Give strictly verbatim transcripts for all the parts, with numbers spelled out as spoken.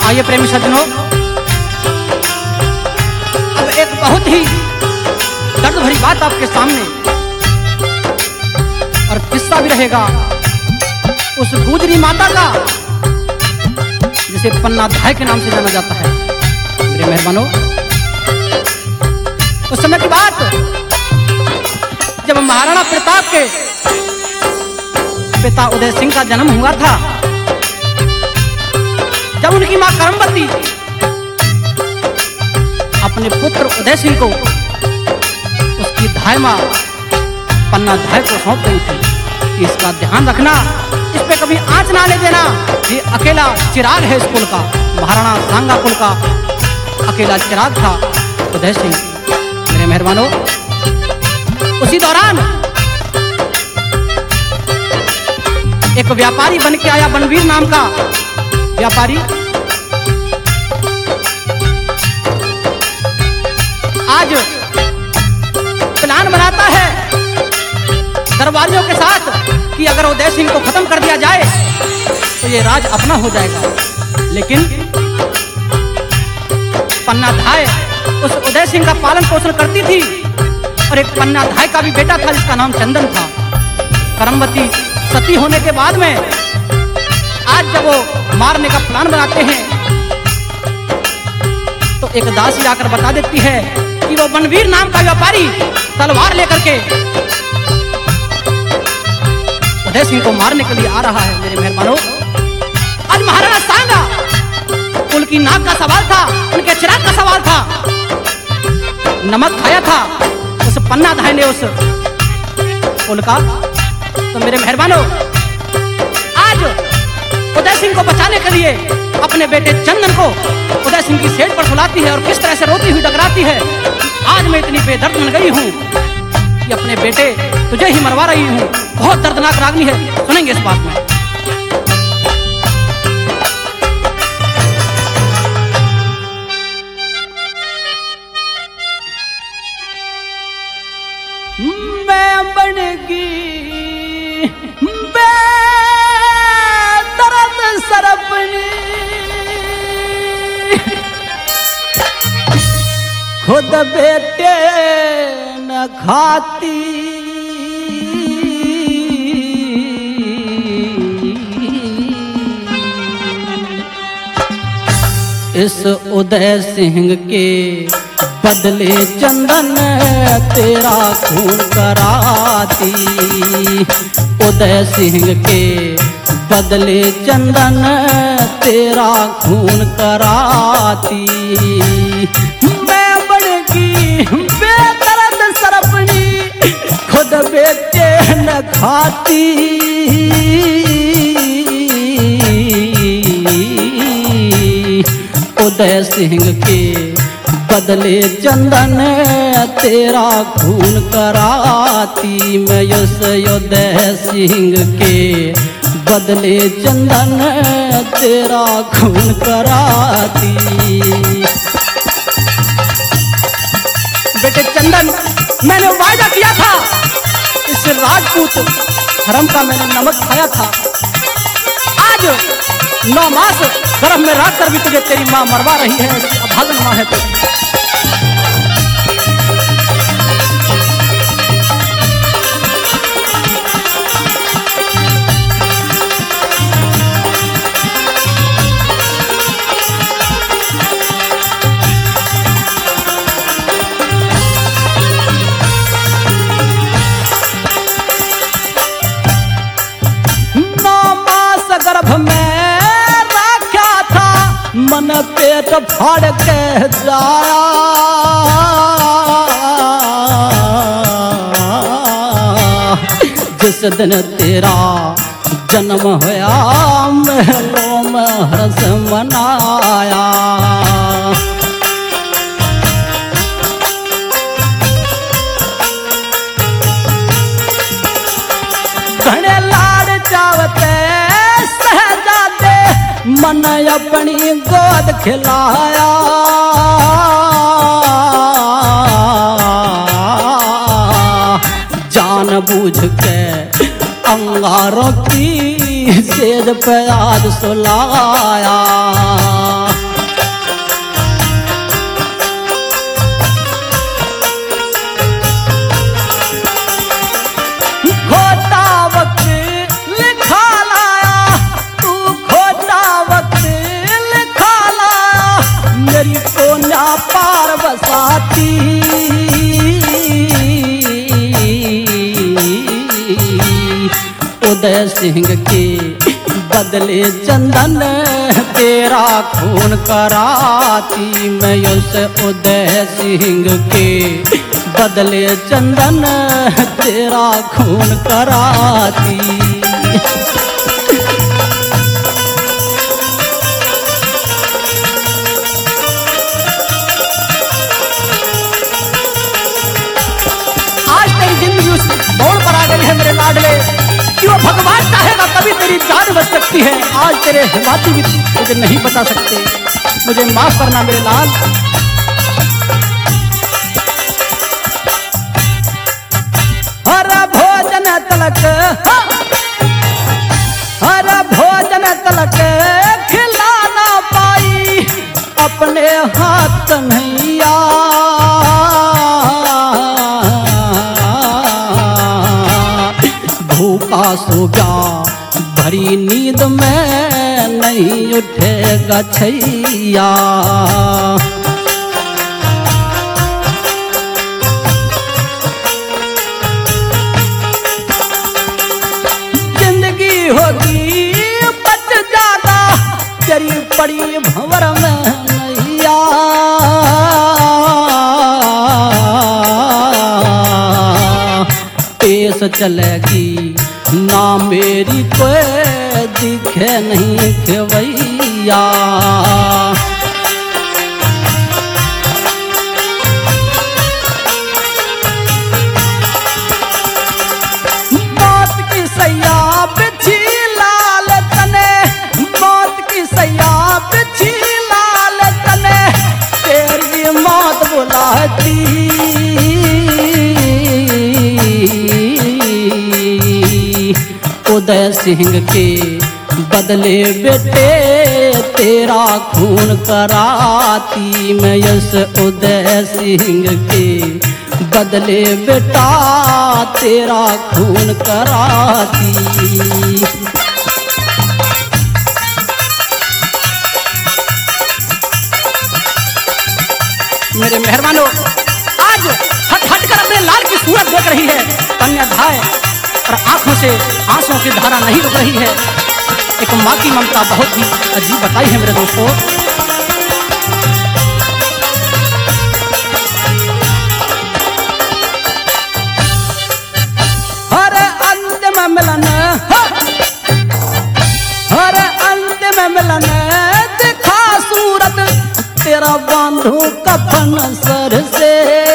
आइए प्रेमी सज्जनों, अब एक बहुत ही दर्द भरी बात आपके सामने और किस्सा भी रहेगा उस गुजरी माता का जिसे पन्नाधाय के नाम से जाना जाता है। मेरे मेहरबानों, उस समय की बात जब महाराणा प्रताप के पिता उदय सिंह का जन्म हुआ था, जब उनकी मां करमवती अपने पुत्र उदय सिंह को उसकी धाय मां पन्नाधाय को सौंप गई थी कि इसका ध्यान रखना, इस पे कभी आंच ना ले देना, ये अकेला चिराग है इस कुल का, महाराणा सांगा कुल का अकेला चिराग था उदय सिंह। मेरे मेहरबानों, उसी दौरान एक व्यापारी बन के आया, बनवीर नाम का व्यापारी। आज प्लान बनाता है दरबारियों के साथ कि अगर उदय सिंह को खत्म कर दिया जाए तो ये राज अपना हो जाएगा। लेकिन पन्नाधाय उस उदय सिंह का पालन पोषण करती थी और एक पन्नाधाय का भी बेटा था जिसका नाम चंदन था। करमवती सती होने के बाद में आज जब वो मारने का प्लान बनाते हैं तो एक दासी आकर बता देती है कि वो बनवीर नाम का व्यापारी तलवार लेकर के उदय सिंह को मारने के लिए आ रहा है। मेरे मेहरबानों, आज महाराणा सांगा उनकी नाक का सवाल था, उनके चिराग का सवाल था। नमक खाया था उस पन्नाधाय ने उस कुल का। तो मेरे मेहरबानों, आज उदय सिंह को बचाने के लिए अपने बेटे चंदन को उदय सिंह की सेठ पर सुलाती है और किस तरह से रोती हुई डगराती है, आज मैं इतनी बेदर्द बन गई हूँ कि अपने बेटे तुझे ही मरवा रही हूँ। बहुत दर्दनाक रागनी है, सुनेंगे इस बात में। मैं बनगी बेदर्द सरपनी, खुद बेटे न खाती, इस उदय सिंह के बदले चंदन तेरा खून कराती, उदय सिंह के बदले चंदन तेरा खून कराती। मैं बड़की बेदर्द सरपनी, खुद बेटे न खाती, उदय सिंह के बदले चंदन तेरा खून कराती। मैं यस उदय सिंह के बदले चंदन तेरा खून कराती। बेटे चंदन, मैंने वादा किया था, इस राजपूत हरम का मैंने नमक खाया था। आज नौ मास गर्भ में रख कर भी तुझे तेरी माँ मरवा रही है, अभागन माँ है तो। मन पेट फाड़ के जाया, जिस दिन तेरा जन्म होया महलों में हर्ष मनाया। घने लाड़ चावते सहजादे, मन अपनी गोद खिलाया, जान बूझ के अंगारों की सेज पे आज सुलाया। उदय सिंह के बदले चंदन तेरा खून कराती। मैं उस उदय सिंह के बदले चंदन तेरा खून कराती। आज तेरी जिंदगी उस मोड़ पर आ गई है मेरे लाडले कि वो भगवान चाहेगा तभी तेरी जान बच सकती है। आज तेरे हिमाती भी मुझे नहीं बता सकते, मुझे माफ करना मेरे लाल। हर भोजन तलक हर भोजन तलक खिला ना पाई, अपने हाथ कन्हैया भूखा सो गया भरी नींद में नहीं उठेगा छैया। जिंदगी होगी बच जाता तेरी पड़ी भंवर में नैया। पेश चलेगी ना मेरी कोई दिखे नहीं खेवैया। बात की सैया बिछी लाल तने, बात की सैया बिछी लाल तने, तेरी मौत बुलाती। उदय सिंह के बदले बेटे तेरा खून कराती। मैं इस उदय सिंह के बदले बेटा तेरा खून कराती। मेरे मेहरबानों, आज हट हट कर अपने लाल की सूरत देख रही है कन्याधाय, और आंखों से आंसुओं की धारा नहीं रुक रही है। एक माँ की ममता बहुत ही अजीब बताई है मेरे दोस्तों। हर अंतिम मिलन हर अंतिम मिलन दिखा सूरत तेरा बांधू कफन सर से।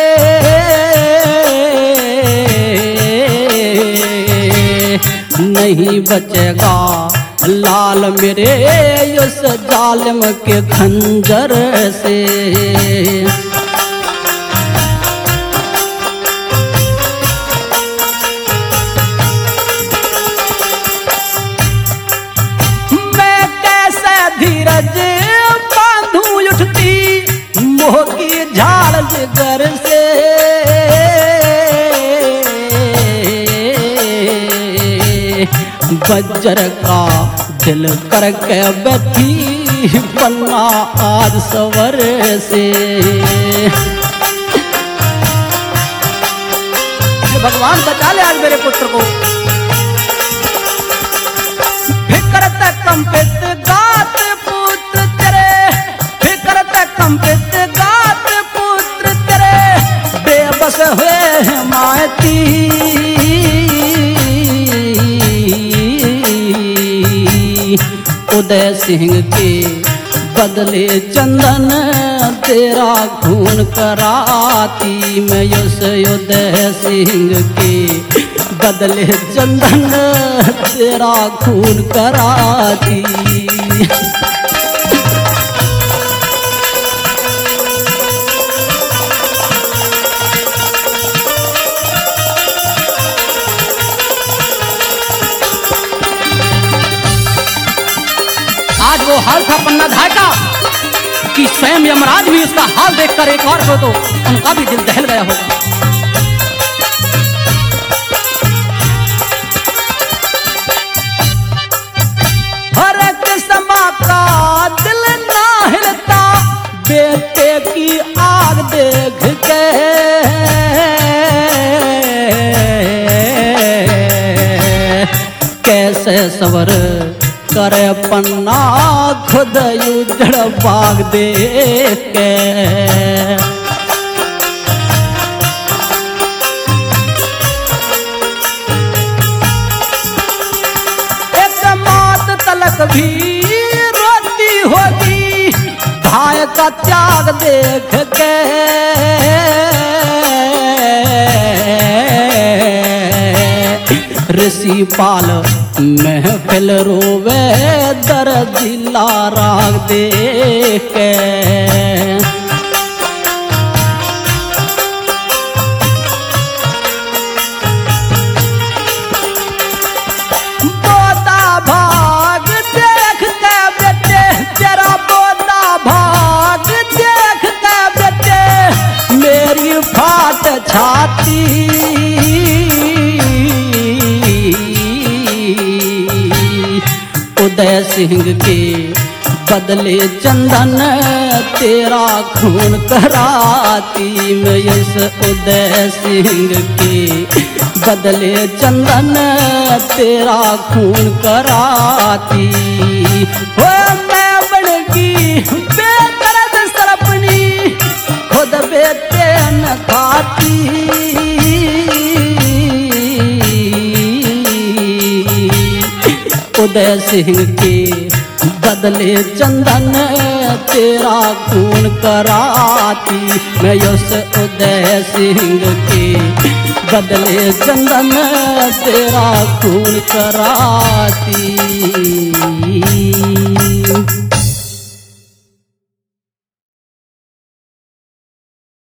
नहीं बचेगा लाल मेरे उस जालिम के खंजर से। मैं कैसे धीरज बांधू उठती मोह की झाड़ जिगर से। बज्जर का दिल करके बैठी बन्ना आज सवर से। भगवान बचा ले आज मेरे पुत्र को। फिक्रत कंपित गात पुत्र तेरे, फिक्रत कंपित गात पुत्र तेरे, बेबस हुए मायती। उदय सिंह के बदले चंदन तेरा खून कराती। मैं उस उदय सिंह के बदले चंदन तेरा खून कराती। आज वो हाल था पन्नाधाय का कि स्वयं यमराज भी उसका हाल देखकर एक और को तो उनका भी दिल दहल गया होगा। हर किस्मा का दिल ना हिलता बेटे की आग देख के। कैसे सवर करे पन्ना खुद उजड़ बाग देख के। एक मात तलक भी रोती होगी भाई का त्याग देख के। ऋषि पाल महफिल रोवे दर्दिला राग देख के। बोता भाग देख के बेटे तेरा बोता भाग देख के बेटे मेरी फाट छाती। उदय सिंह के बदले चंदन तेरा खून कराती। मैं इस उदय सिंह के बदले चंदन तेरा खून कराती। हो मैं बड़की बेदर्द सरपनी खुद बेटे न खाती। उदय सिंह के बदले चंदन तेरा खून कराती। मैं उस उदय सिंह के बदले चंदन तेरा खून कराती।